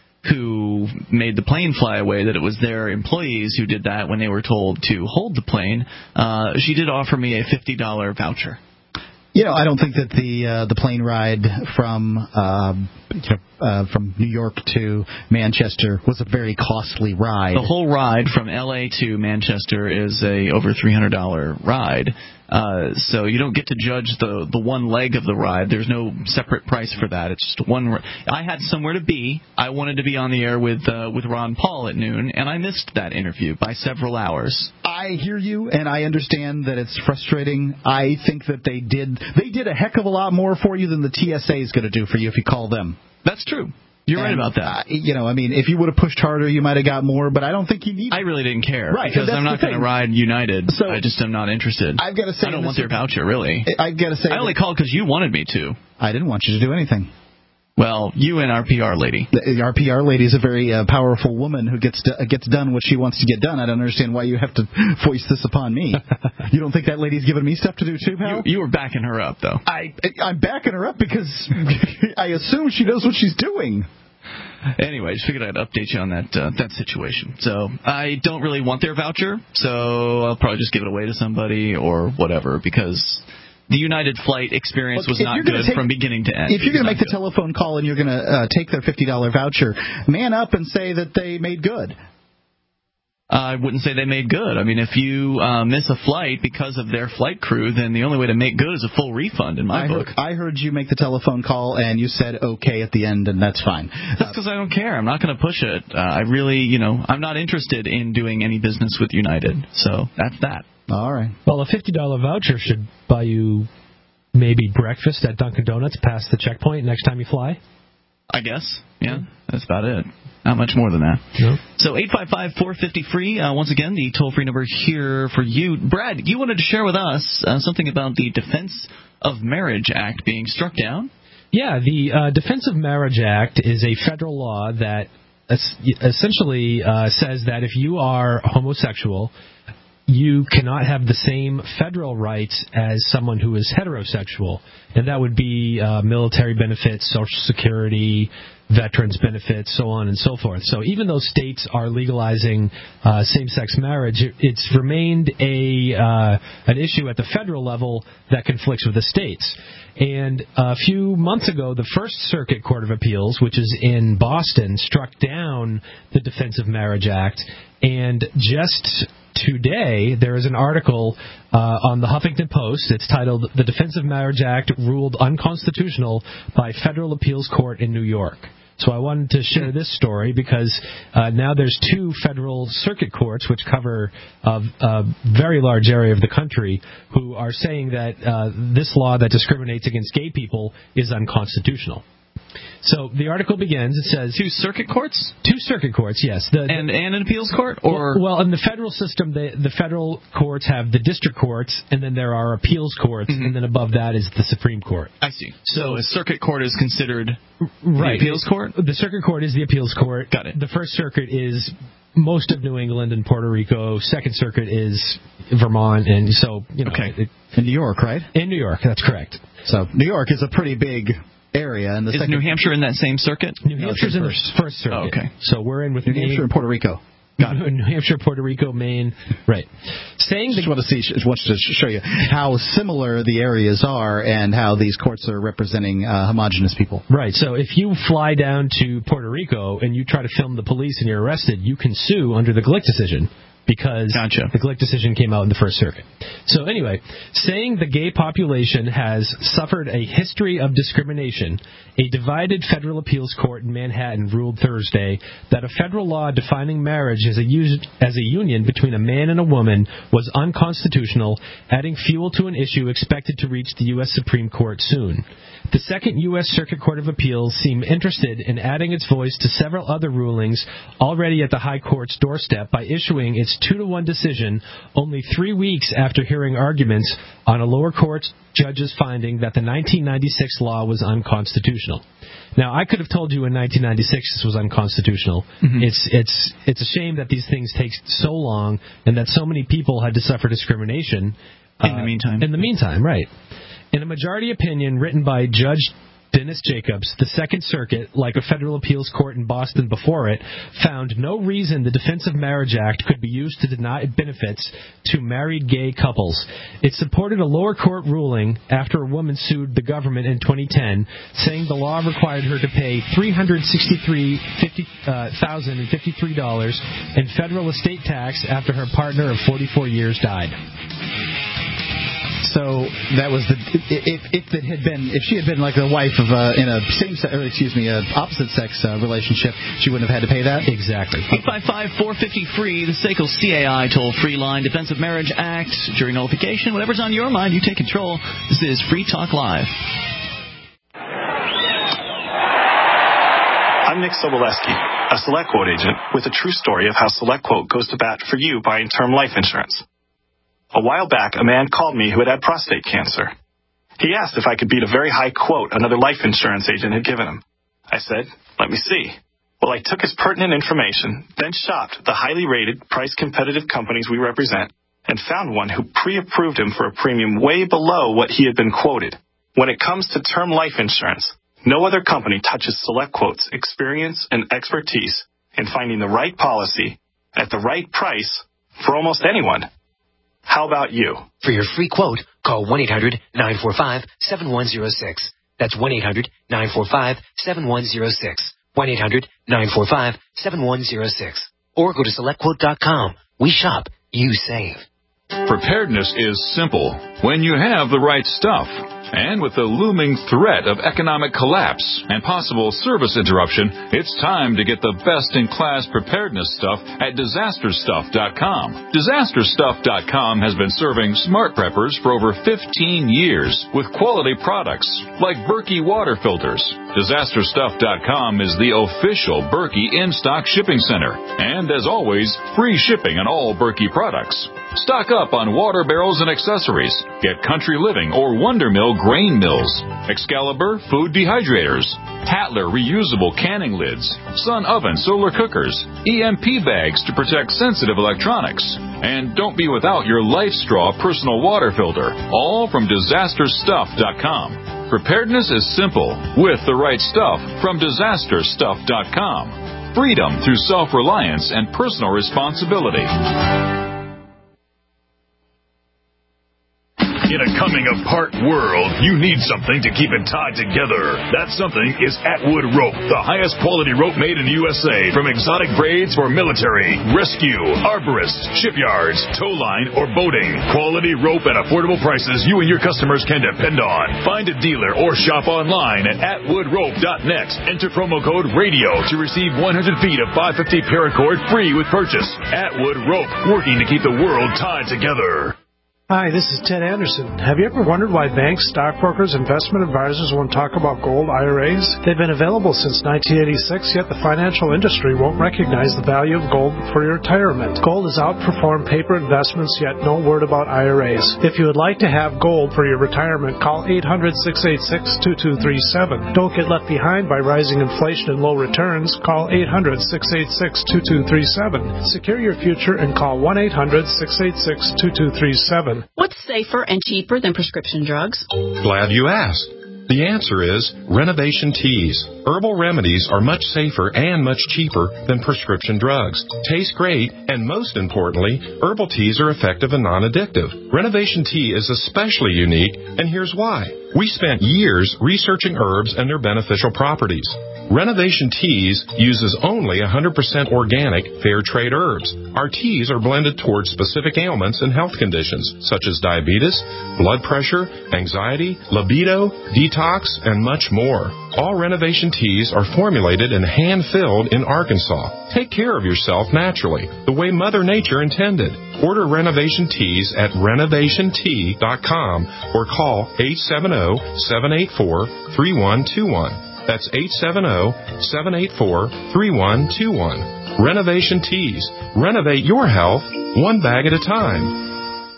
who made the plane fly away, that it was their employees who did that when they were told to hold the plane. Uh, she did offer me a fifty dollars voucher. You know, I don't think that the uh, the plane ride from uh, uh, from New York to Manchester was a very costly ride. The whole ride from L A to Manchester is a over three hundred dollars ride. Uh, so you don't get to judge the the one leg of the ride. There's no separate price for that. It's just one. I had somewhere to be. I wanted to be on the air with uh, with Ron Paul at noon, and I missed that interview by several hours. I hear you, and I understand that it's frustrating. I think that they did they did a heck of a lot more for you than the T S A is going to do for you if you call them. That's true. You're and, right about that. Uh, you know, I mean, if you would have pushed harder, you might have got more, but I don't think you need. I really didn't care, right? Because I'm not going to ride United. So I just am not interested. I've got to say, I don't want their voucher, really. I've got to say, I only called because you wanted me to. I didn't want you to do anything. Well, you and our P R lady. The, our P R lady is a very uh, powerful woman who gets to, uh, gets done what she wants to get done. I don't understand why you have to foist this upon me. You don't think that lady's giving me stuff to do too, pal? You, you were backing her up, though. I I'm backing her up because I assume she knows what she's doing. Anyway, I just figured I'd update you on that uh, that situation. So I don't really want their voucher, so I'll probably just give it away to somebody or whatever, because the United flight experience Look, was not good take, from beginning to end. If you're going to make good. the telephone call and you're going to uh, take their fifty dollars voucher, man up and say that they made good. I wouldn't say they made good. I mean, if you uh, miss a flight because of their flight crew, then the only way to make good is a full refund in my I book. Heard, I heard you make the telephone call, and you said okay at the end, and that's fine. That's because uh, I don't care. I'm not going to push it. Uh, I really, you know, I'm not interested in doing any business with United. So that's that. All right. Well, a fifty dollars voucher should buy you maybe breakfast at Dunkin' Donuts past the checkpoint next time you fly. I guess. Yeah, that's about it. Not much more than that. No. So eight five five, four five zero, free. Uh, once again, the toll-free number here for you. Brad, you wanted to share with us uh, something about the Defense of Marriage Act being struck down? Yeah, the uh, Defense of Marriage Act is a federal law that es- essentially uh, says that if you are homosexual, you cannot have the same federal rights as someone who is heterosexual. And that would be uh, military benefits, Social Security, veterans benefits, so on and so forth. So even though states are legalizing uh, same-sex marriage, it's remained a uh, an issue at the federal level that conflicts with the states. And a few months ago, the First Circuit Court of Appeals, which is in Boston, struck down the Defense of Marriage Act. And just today, there is an article uh, on the Huffington Post. It's titled, "The Defense of Marriage Act Ruled Unconstitutional by Federal Appeals Court in New York." So I wanted to share this story because uh, now there's two federal circuit courts, which cover a, a very large area of the country, who are saying that uh, this law that discriminates against gay people is unconstitutional. So the article begins, it says... Two circuit courts? Two circuit courts, yes. The, the, and, and an appeals court? Or Well, well in the federal system, the, the federal courts have the district courts, and then there are appeals courts, mm-hmm. and then above that is the Supreme Court. I see. So a circuit court is considered right. the appeals court? The circuit court is the appeals court. Got it. The First Circuit is most of New England and Puerto Rico. Second Circuit is Vermont, and so, you know... Okay. It, in New York, right? In New York, that's correct. So New York is a pretty big... area. And the is second, New Hampshire in that same circuit? New Hampshire's in the first circuit. Oh, okay. So we're in with New Maine, Hampshire and Puerto Rico. Got it. New Hampshire, Puerto Rico, Maine. Right. Saying just want to see, just want to show you how similar the areas are and how these courts are representing uh, homogenous people. Right. So if you fly down to Puerto Rico and you try to film the police and you're arrested, you can sue under the Glick decision. Because gotcha. the Glick decision came out in the First Circuit. So anyway, saying the gay population has suffered a history of discrimination, a divided federal appeals court in Manhattan ruled Thursday that a federal law defining marriage as a, us- as a union between a man and a woman was unconstitutional, adding fuel to an issue expected to reach the U S Supreme Court soon. The Second U S Circuit Court of Appeals seemed interested in adding its voice to several other rulings already at the High Court's doorstep by issuing its two to one decision only three weeks after hearing arguments on a lower court judge's finding that the nineteen ninety-six law was unconstitutional. Now, I could have told you in nineteen ninety-six this was unconstitutional. Mm-hmm. It's it's it's a shame that these things take so long and that so many people had to suffer discrimination. In uh, the meantime. In the meantime, right. In a majority opinion written by Judge Dennis Jacobs, the Second Circuit, like a federal appeals court in Boston before it, found no reason the Defense of Marriage Act could be used to deny benefits to married gay couples. It supported a lower court ruling after a woman sued the government in twenty ten, saying the law required her to pay three hundred sixty-three thousand fifty-three dollars in federal estate tax after her partner of forty-four years died. So that was the if if it had been if she had been like the wife of uh, in a same or excuse me a opposite sex uh, relationship, she wouldn't have had to pay that. Exactly. eight five five, four five zero, free, the S A C L C A I toll free line, Defense of Marriage Act, jury nullification, whatever's on your mind, you take control. This is Free Talk Live. I'm Nick Sobolewski, a SelectQuote agent with a true story of how SelectQuote goes to bat for you buying term life insurance. A while back, a man called me who had had prostate cancer. He asked if I could beat a very high quote another life insurance agent had given him. I said, let me see. Well, I took his pertinent information, then shopped the highly rated, price-competitive companies we represent, and found one who pre-approved him for a premium way below what he had been quoted. When it comes to term life insurance, no other company touches SelectQuote's experience and expertise in finding the right policy at the right price for almost anyone. How about you? For your free quote, call one eight hundred nine four five seven one zero six. That's one eight hundred nine four five seven one zero six. one eight hundred nine four five seven one zero six. Or go to select quote dot com. We shop, you save. Preparedness is simple when you have the right stuff. And with the looming threat of economic collapse and possible service interruption, it's time to get the best-in-class preparedness stuff at disaster stuff dot com. disaster stuff dot com has been serving smart preppers for over fifteen years with quality products like Berkey water filters. disaster stuff dot com is the official Berkey in-stock shipping center. And as always, free shipping on all Berkey products. Stock up on water barrels and accessories. Get Country Living or Wonder Mill grain mills, Excalibur food dehydrators, Tatler reusable canning lids, Sun Oven solar cookers, E M P bags to protect sensitive electronics. And don't be without your Life Straw personal water filter, all from disaster stuff dot com. Preparedness is simple with the right stuff from disaster stuff dot com. Freedom through self-reliance and personal responsibility. In a coming-apart world, you need something to keep it tied together. That something is Atwood Rope, the highest quality rope made in the U S A. From exotic braids for military, rescue, arborists, shipyards, tow line, or boating. Quality rope at affordable prices you and your customers can depend on. Find a dealer or shop online at atwood rope dot net. Enter promo code RADIO to receive one hundred feet of five fifty paracord free with purchase. Atwood Rope, working to keep the world tied together. Hi, this is Ted Anderson. Have you ever wondered why banks, stockbrokers, investment advisors won't talk about gold I R As? They've been available since nineteen eighty-six, yet the financial industry won't recognize the value of gold for your retirement. Gold has outperformed paper investments, yet no word about I R As. If you would like to have gold for your retirement, call eight hundred, six eight six, two two three seven. Don't get left behind by rising inflation and low returns. Call eight hundred, six eight six, two two three seven. Secure your future and call one eight hundred, six eight six, two two three seven. What's safer and cheaper than prescription drugs? Glad you asked. The answer is Renovation Teas. Herbal remedies are much safer and much cheaper than prescription drugs. Taste great, and most importantly, herbal teas are effective and non-addictive. Renovation Tea is especially unique, and here's why. We spent years researching herbs and their beneficial properties. Renovation Teas uses only one hundred percent organic, fair trade herbs. Our teas are blended towards specific ailments and health conditions, such as diabetes, blood pressure, anxiety, libido, detox, and much more. All Renovation Teas are formulated and hand-filled in Arkansas. Take care of yourself naturally, the way Mother Nature intended. Order Renovation Teas at renovation tea dot com or call eight seven zero, seven eight four, three one two one. That's eight seven zero, seven eight four, three one two one. Renovation Teas. Renovate your health one bag at a time.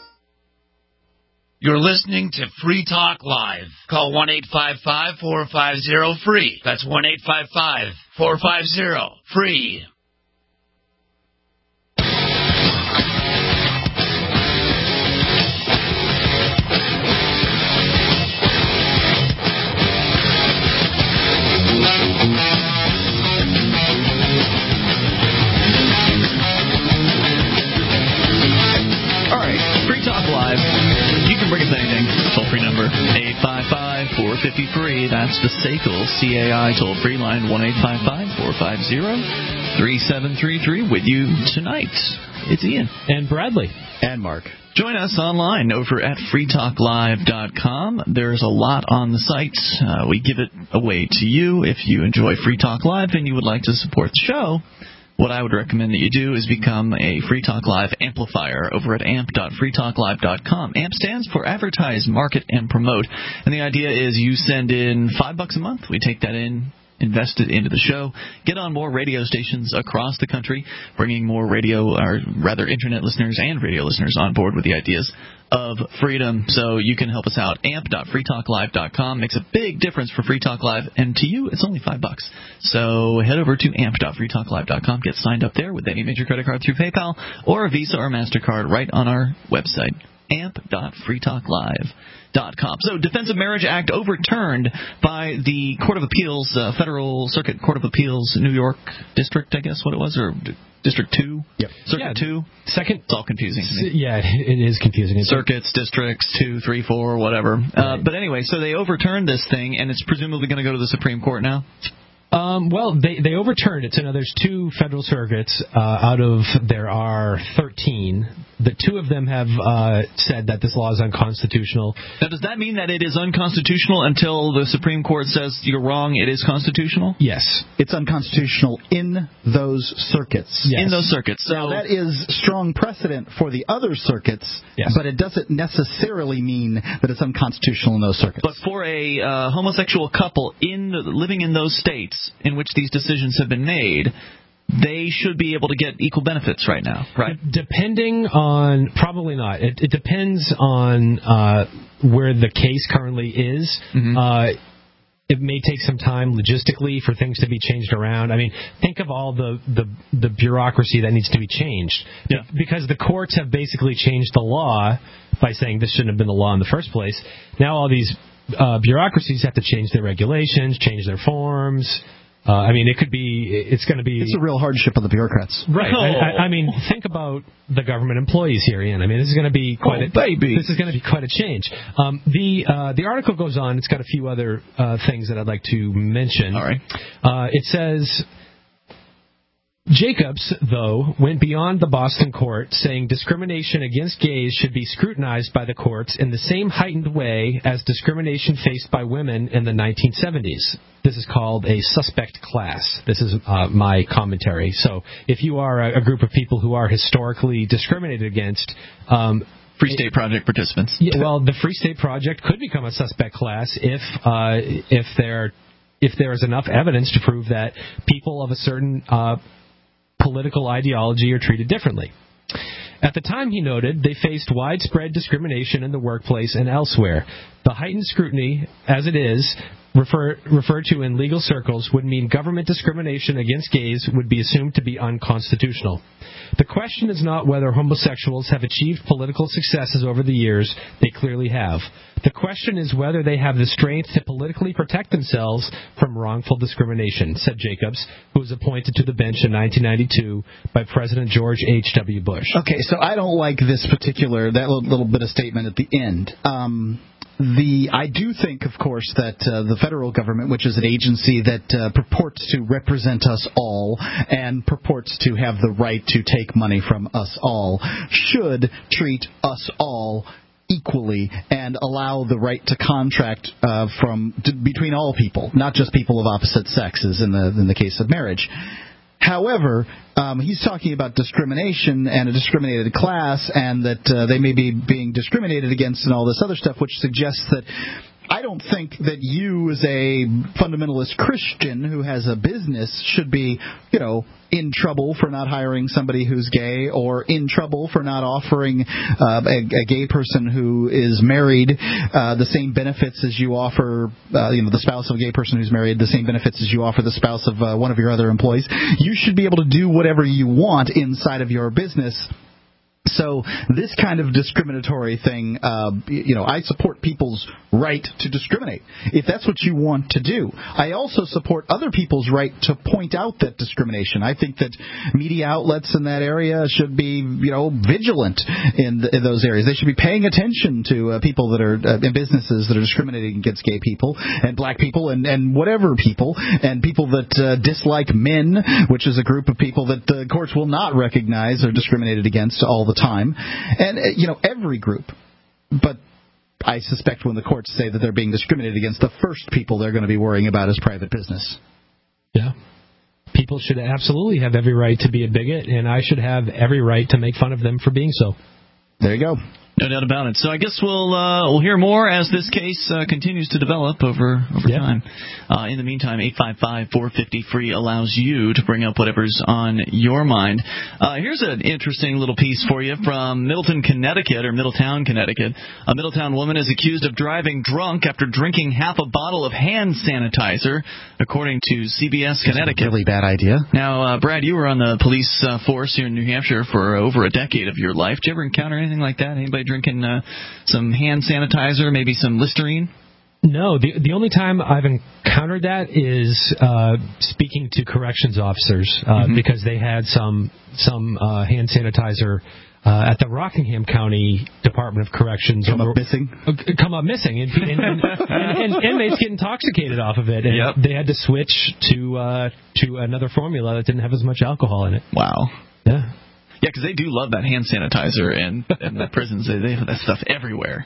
You're listening to Free Talk Live. Call one eight five five, four five zero, free. That's one eight five five, four five zero, free. Toll-free number, eight five five, four five zero, free. That's the S A C L C A I toll-free line, one eight five five, four five zero, three seven three three. With you tonight, it's Ian. And Bradley. And Mark. Join us online over at free talk live dot com. There's a lot on the site. Uh, we give it away to you. If you enjoy Free Talk Live and you would like to support the show, what I would recommend that you do is become a Free Talk Live amplifier over at amp dot free talk live dot com. AMP stands for Advertise, Market, and Promote. And the idea is you send in five bucks a month. We take that in, invest it into the show, get on more radio stations across the country, bringing more radio, or rather internet listeners and radio listeners on board with the ideas of freedom. So you can help us out. amp dot free talk live dot com makes a big difference for Free Talk Live, and to you, it's only five bucks. So head over to amp dot free talk live dot com, get signed up there with any major credit card through PayPal or a Visa or MasterCard right on our website, amp dot free talk live dot com. So, Defense of Marriage Act overturned by the Court of Appeals, uh, Federal Circuit Court of Appeals, New York District, I guess what it was, or District two? Yep. Circuit yeah, two? Second. It's all confusing to me. Yeah, it is confusing. It's Circuits, districts, two, three, four, whatever. Right. Uh, but anyway, so they overturned this thing, and it's presumably going to go to the Supreme Court now? Um, well, they, they overturned it. So now there's two federal circuits uh, out of there are thirteen. The two of them have uh, said that this law is unconstitutional. Now, does that mean that it is unconstitutional until the Supreme Court says you're wrong, it is constitutional? Yes. It's unconstitutional in those circuits. Yes. In those circuits. So now, that is strong precedent for the other circuits, yes. but it doesn't necessarily mean that it's unconstitutional in those circuits. But for a uh, homosexual couple in the, living in those states in which these decisions have been made, they should be able to get equal benefits right now, right? Depending on, probably not. It, it depends on uh, where the case currently is. Mm-hmm. Uh, it may take some time logistically for things to be changed around. I mean, think of all the, the, the bureaucracy that needs to be changed. Yeah. Because the courts have basically changed the law by saying this shouldn't have been the law in the first place. Now all these uh, bureaucracies have to change their regulations, change their forms. Uh, I mean, it could be, it's going to be... It's a real hardship on the bureaucrats. Right. Oh. I, I, I mean, think about the government employees here, Ian. I mean, this is going to be quite oh, a... baby. This is going to be quite a change. Um, the uh, the article goes on. It's got a few other uh, things that I'd like to mention. All right. Uh, it says... Jacobs, though, went beyond the Boston court, saying discrimination against gays should be scrutinized by the courts in the same heightened way as discrimination faced by women in the nineteen seventies. This is called a suspect class. This is uh, my commentary. So if you are a, a group of people who are historically discriminated against... Um, Free State Project participants. Yeah, well, the Free State Project could become a suspect class if uh, if there if there is enough evidence to prove that people of a certain... Uh, political ideology are treated differently. At the time, he noted, they faced widespread discrimination in the workplace and elsewhere. The heightened scrutiny, as it is, refer, referred to in legal circles, would mean government discrimination against gays would be assumed to be unconstitutional. The question is not whether homosexuals have achieved political successes over the years. They clearly have. The question is whether they have the strength to politically protect themselves from wrongful discrimination, said Jacobs, who was appointed to the bench in nineteen ninety-two by President George H W. Bush. Okay, so I don't like this particular, that little, little bit of statement at the end. Um... The I do think, of course, that uh, the federal government, which is an agency that uh, purports to represent us all and purports to have the right to take money from us all, should treat us all equally and allow the right to contract uh, from to, between all people, not just people of opposite sexes in the in the case of marriage. However, um, he's talking about discrimination and a discriminated class and that uh, they may be being discriminated against and all this other stuff, which suggests that I don't think that you as a fundamentalist Christian who has a business should be, you know, in trouble for not hiring somebody who's gay or in trouble for not offering uh, a, a gay person who is married uh, the same benefits as you offer, uh, you know, the spouse of a gay person who's married, the same benefits as you offer the spouse of uh, one of your other employees. You should be able to do whatever you want inside of your business. So this kind of discriminatory thing, uh, you know, I support people's right to discriminate if that's what you want to do. I also support other people's right to point out that discrimination. I think that media outlets in that area should be, you know, vigilant in, the, in those areas. They should be paying attention to uh, people that are uh, in businesses that are discriminating against gay people and black people and, and whatever people and people that uh, dislike men, which is a group of people that the courts will not recognize or discriminated against all the time. And, uh, you know, every group. But I suspect when the courts say that they're being discriminated against, the first people they're going to be worrying about is private business. Yeah. People should absolutely have every right to be a bigot, and I should have every right to make fun of them for being so. There you go. No doubt about it. So I guess we'll uh, we'll hear more as this case uh, continues to develop over over yeah. time. Uh, in the meantime, eight five five, four five zero, free allows you to bring up whatever's on your mind. Uh, here's an interesting little piece for you from Middleton, Connecticut, or Middletown, Connecticut. A Middletown woman is accused of driving drunk after drinking half a bottle of hand sanitizer, according to C B S Connecticut. That's a really bad idea. Now, uh, Brad, you were on the police uh, force here in New Hampshire for over a decade of your life. Did you ever encounter anything like that? Anybody drinking uh, some hand sanitizer, maybe some Listerine? No, the the only time I've encountered that is uh, speaking to corrections officers uh, mm-hmm. because they had some some uh, hand sanitizer uh, at the Rockingham County Department of Corrections. Come up missing? Come up missing, and, and, and, and, and inmates get intoxicated off of it, and yep. they had to switch to uh, to another formula that didn't have as much alcohol in it. Wow. Yeah. Yeah, because they do love that hand sanitizer, and, and the prisons, they, they have that stuff everywhere.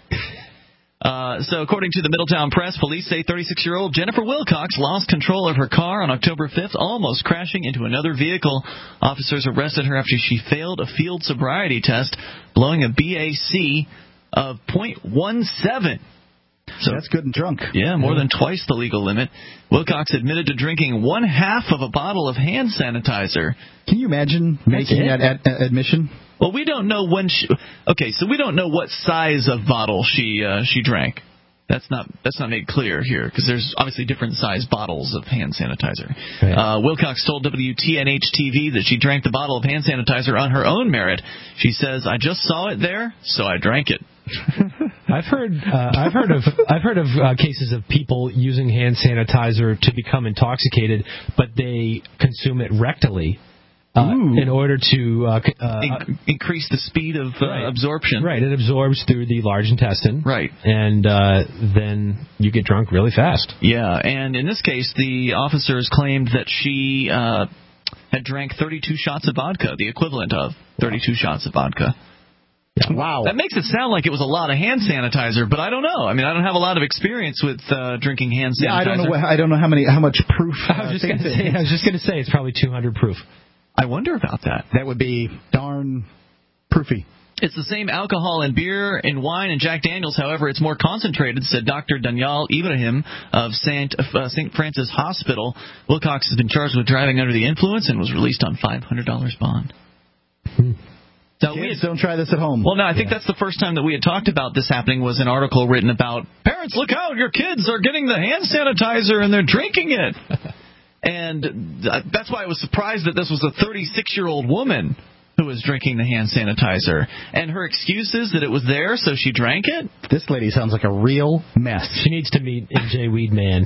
Uh, so according to the Middletown Press, police say thirty-six-year-old Jennifer Wilcox lost control of her car on October fifth, almost crashing into another vehicle. Officers arrested her after she failed a field sobriety test, blowing a B A C of point one seven. So that's good and drunk. Yeah, more than twice the legal limit. Wilcox admitted to drinking one half of a bottle of hand sanitizer. Can you imagine making that ad- ad- admission? Well, we don't know when she... Okay, so we don't know what size of bottle she uh, she drank. That's not that's not made clear here, because there's obviously different size bottles of hand sanitizer. Right. Uh, Wilcox told W T N H T V that she drank the bottle of hand sanitizer on her own merit. She says, "I just saw it there, so I drank it." I've heard uh, I've heard of I've heard of uh, cases of people using hand sanitizer to become intoxicated, but they consume it rectally. Uh, in order to uh, uh, In- increase the speed of uh, right. absorption. Right, it absorbs through the large intestine. Right. And uh, then you get drunk really fast. Yeah, and in this case, the officers claimed that she uh, had drank thirty-two shots of vodka, the equivalent of thirty-two shots of vodka. Yeah. Wow. That makes it sound like it was a lot of hand sanitizer, but I don't know. I mean, I don't have a lot of experience with uh, drinking hand sanitizer. Yeah, I don't know. What, I don't know how many, how much proof. Uh, I was just going to say. I was just going to say it's probably two hundred proof. I wonder about that. That would be darn proofy. It's the same alcohol in beer and wine and Jack Daniels. However, it's more concentrated, said Doctor Daniel Ibrahim of Saint Uh, Saint Francis Hospital. Wilcox has been charged with driving under the influence and was released on five hundred dollars bond. Hmm. So Kids, we had, don't try this at home. Well, no, I think yeah. that's the first time that we had talked about this happening was an article written about, parents, look out, your kids are getting the hand sanitizer and they're drinking it. And that's why I was surprised that this was a thirty-six-year-old woman who was drinking the hand sanitizer. And her excuse is that it was there, so she drank it? This lady sounds like a real mess. She needs to meet M J Weedman.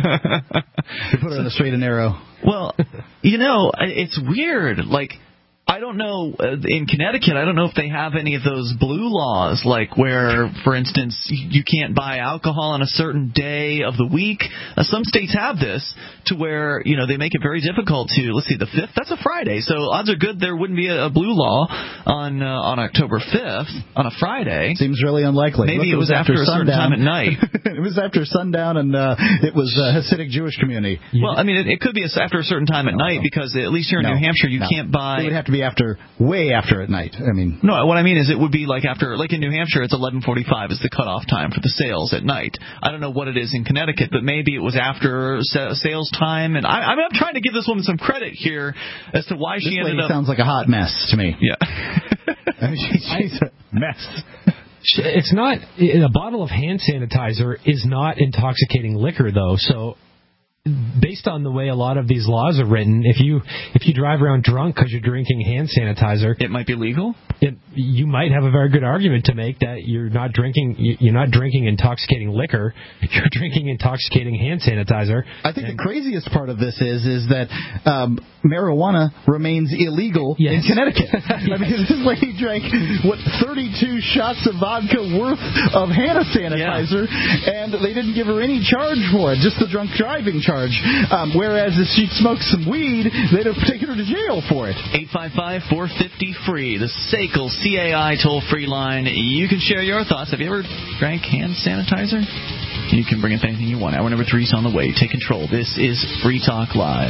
To put her in the straight and narrow. Well, you know, it's weird. Like, I don't know, uh, in Connecticut, I don't know if they have any of those blue laws, like where, for instance, you can't buy alcohol on a certain day of the week. Uh, some states have this to where, you know, they make it very difficult to, let's see, the fifth, that's a Friday, so odds are good there wouldn't be a, a blue law on uh, on October fifth, on a Friday. Seems really unlikely. Maybe Look, it was after, after a certain sundown. time at night. It was after sundown, and uh, it was a Hasidic Jewish community. Well, I mean, it, it could be after a certain time at no, night, no. because at least here in no, New Hampshire, you no. can't buy... It would have to be after, way after at night. I mean... No, what I mean is it would be like after, like in New Hampshire, it's eleven forty-five is the cutoff time for the sales at night. I don't know what it is in Connecticut, but maybe it was after sa- sales time. And I, I mean, I'm trying to give this woman some credit here as to why this she ended lady up... sounds like a hot mess to me. Yeah. I mean, she, she's a mess. It's not... A bottle of hand sanitizer is not intoxicating liquor, though, so... Based on the way a lot of these laws are written, if you if you drive around drunk because you're drinking hand sanitizer, it might be legal. It, you might have a very good argument to make that you're not drinking you're not drinking intoxicating liquor, you're drinking intoxicating hand sanitizer. I think and, the craziest part of this is is that um, marijuana remains illegal yes. in Connecticut. Yes. I mean, this lady drank what thirty-two shots of vodka worth of hand sanitizer, yeah. and they didn't give her any charge for it, just the drunk driving charge. Um, whereas if she smoked some weed, they'd have taken her to jail for it. eight five five, four five zero, free, the S A C L C A I toll-free line. You can share your thoughts. Have you ever drank hand sanitizer? You can bring up anything you want. Hour number three is on the way. Take control. This is Free Talk Live.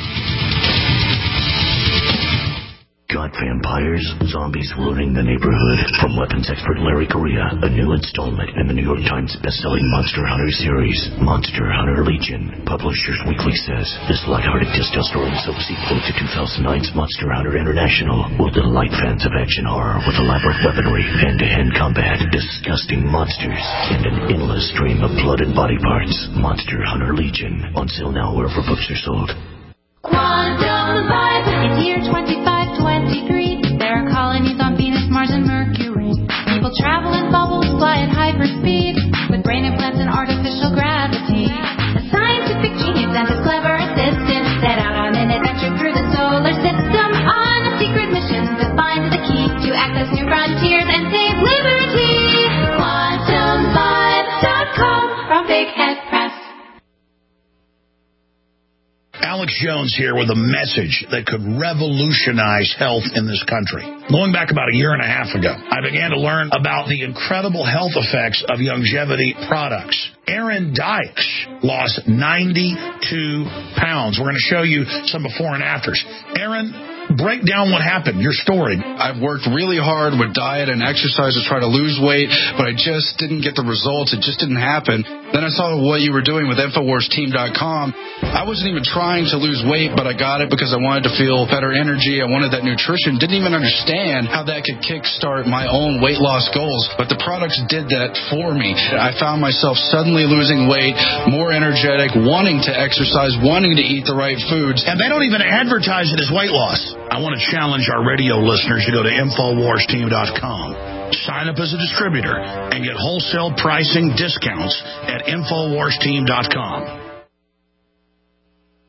Got vampires, zombies ruining the neighborhood. From weapons expert Larry Correa, a new installment in the New York Times bestselling Monster Hunter series, Monster Hunter Legion. Publishers Weekly says this lighthearted testosterone sub-sequel to two thousand nine's Monster Hunter International will delight fans of action horror with elaborate weaponry, hand-to-hand combat, disgusting monsters, and an endless stream of blood and body parts. Monster Hunter Legion. On sale now wherever books are sold. Quantum Vibe. It's year twenty-five twenty-three. There are colonies on Venus, Mars, and Mercury. People travel in bubbles, fly at hyperspeed, with brain implants and artificial gravity. A scientific genius and his clever assistant set out on an adventure through the solar system on a secret mission to find the key to access new frontiers and save liberty. Quantum Vibe dot com from Big Head Press. Alex Jones here with a message that could revolutionize health in this country. Going back about a year and a half ago, I began to learn about the incredible health effects of longevity products. Aaron Dykes lost ninety-two pounds. We're going to show you some before and afters. Aaron, break down what happened, your story. I've worked really hard with diet and exercise to try to lose weight, but I just didn't get the results. It just didn't happen. Then I saw what you were doing with Infowars Team dot com. I wasn't even trying to lose weight, but I got it because I wanted to feel better energy. I wanted that nutrition. Didn't even understand how that could kickstart my own weight loss goals, but the products did that for me. I found myself suddenly losing weight, more energetic, wanting to exercise, wanting to eat the right foods. And they don't even advertise it as weight loss. I want to challenge our radio listeners to go to Infowars Team dot com. Sign up as a distributor and get wholesale pricing discounts at Infowars Team dot com.